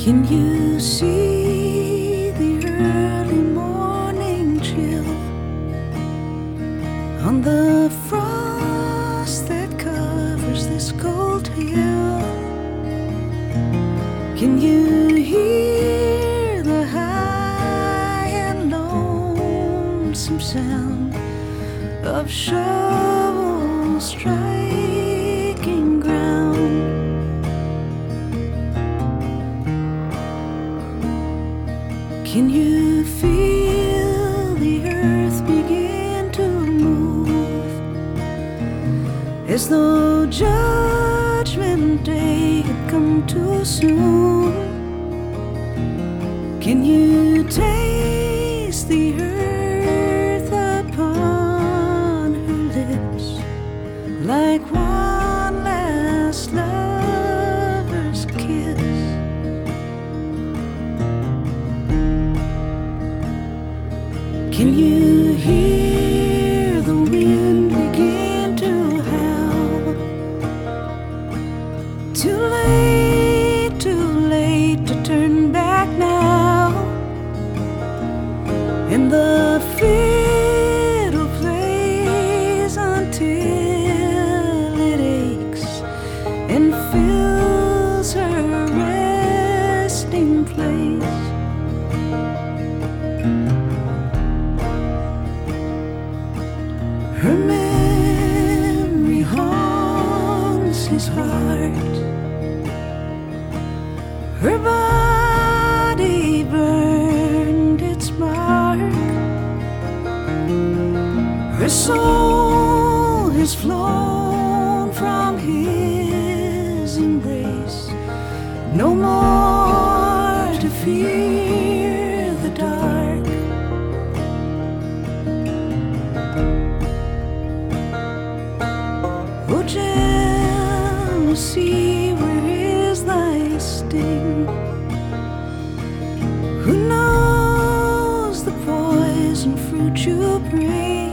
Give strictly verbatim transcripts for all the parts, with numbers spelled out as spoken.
Can you see the early morning chill on the frost that covers this cold hill? Can you hear the high and lonesome sound of shovels striking ground? Can you feel the earth begin to move as though Judgment Day had come too soon? Can you taste the earth upon her lips like one last lover's kiss? Can you hear the wind begin to howl? Too late, too late to turn back now. And the fiddle plays until it aches and fills her resting place. Her memory haunts his heart. Her body burned its mark. Her soul has flown from his embrace, no more to fear the dark. Oh, jealousy, where is thy sting? Who knows the poison fruit you bring?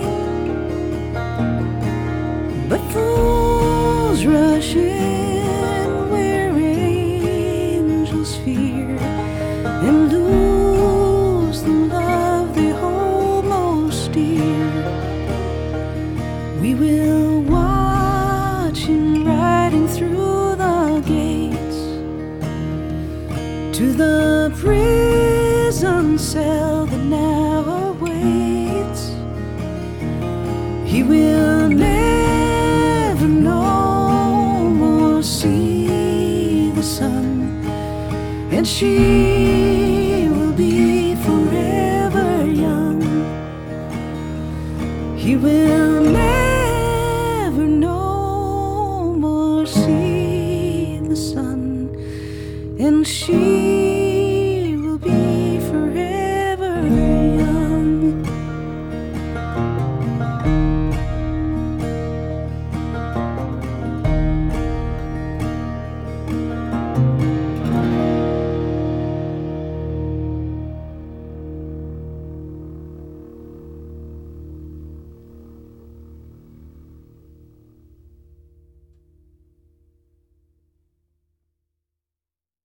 But fools rush in where angels fear and lose the love they hold most dear. We will watch him riding through the gates to the prison cell that now awaits. He will never no more see the sun, and she will be forever young. He will never no more see the sun, and she